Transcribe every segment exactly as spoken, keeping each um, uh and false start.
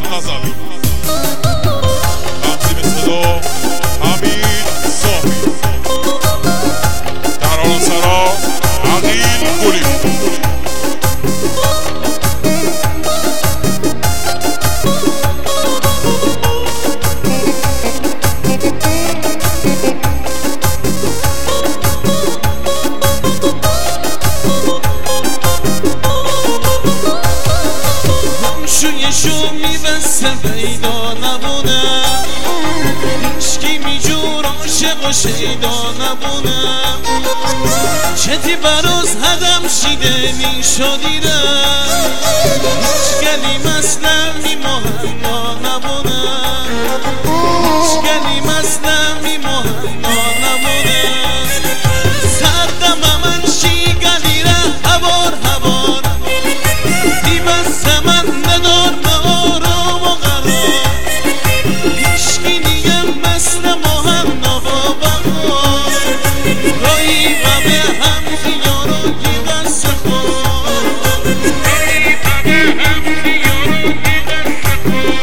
غزلی. تنظیم صدا حمید صاحبی. ترانه سرا عقیل گلی. شو میبسته پیدا نبونه، هیچکی میجور عاشق و شیدا نبونه. چتی براز هدم شیده میشدیره، هیچ گلی مثل میمهنا نبونه، هیچ گلی مثل میمهنا نبونه. سردم من شی گلیره هوار هوار، دیبست من ندار آرام و قرار. هیچکی دیگه مثل مهنا و بقار، رایی و به هم خیارو کی دست خور، رایی و به هم خیارو کی دست خور.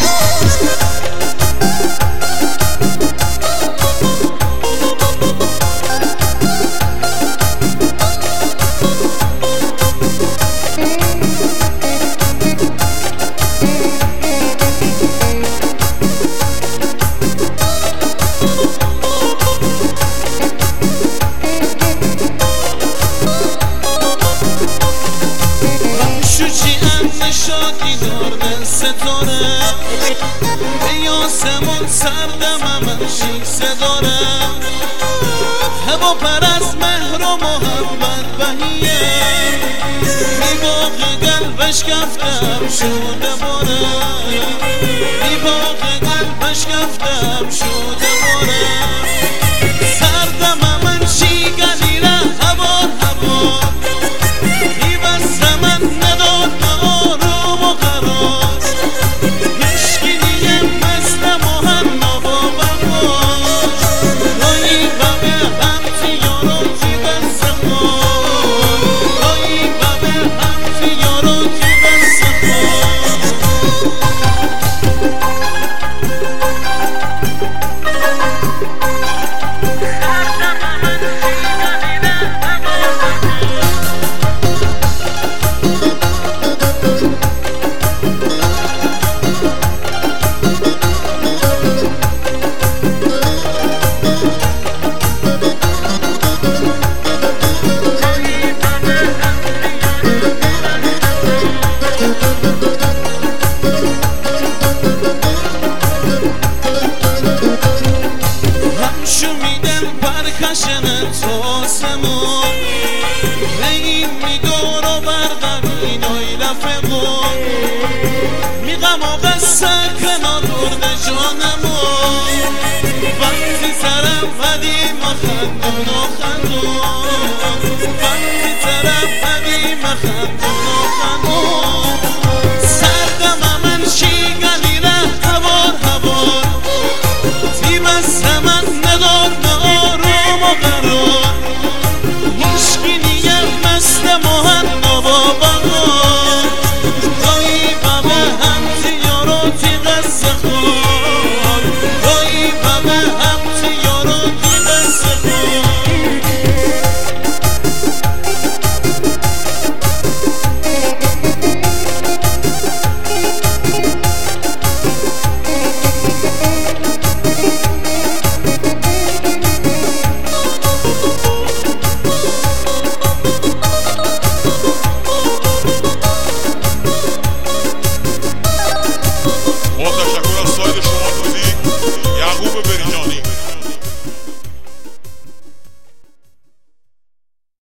شادی دارده ستاره، به آسمون سردم همشی صداره. هوا پر از مهر و محبت بهیه، بی باغ قلبش گفتم شده باره، بی باغ قلبش گفتم شده باره. سردم همشی گلیره هوار هوار، بی بست من ندار آرام و قرار. هیچکی دیگه مثل مهنا و بقار، رایی و به هم خیارو کی دست خور، رایی و به هم خیارو کی دست خور. پرکشن تو آسمون، رگیم میدور و بردمین های رفمون. میغم و قصه کنار برده جانمون، وقتی سرم قدیم و خندون و خندون.